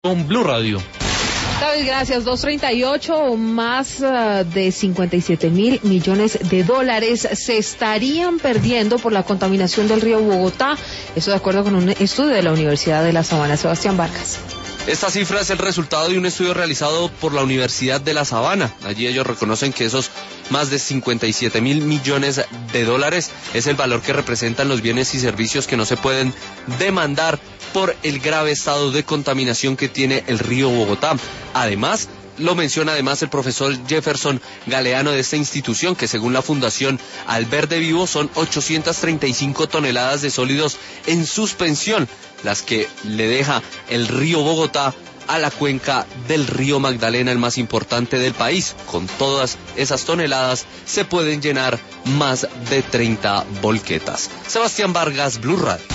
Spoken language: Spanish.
Con Blue Radio. David, gracias. 238, más de 57.000 millones de dólares se estarían perdiendo por la contaminación del río Bogotá. Eso de acuerdo con un estudio de la Universidad de La Sabana. Sebastián Vargas. Esta cifra es el resultado de un estudio realizado por la Universidad de La Sabana. Allí ellos reconocen que esos más de 57.000 millones de dólares es el valor que representan los bienes y servicios que no se pueden demandar por el grave estado de contaminación que tiene el río Bogotá. Además, lo menciona el profesor Jefferson Galeano de esta institución, que según la Fundación Alverde Vivo son 835 toneladas de sólidos en suspensión, las que le deja el río Bogotá a la cuenca del río Magdalena, el más importante del país. Con todas esas toneladas se pueden llenar más de 30 volquetas. Sebastián Vargas, Blue Radio.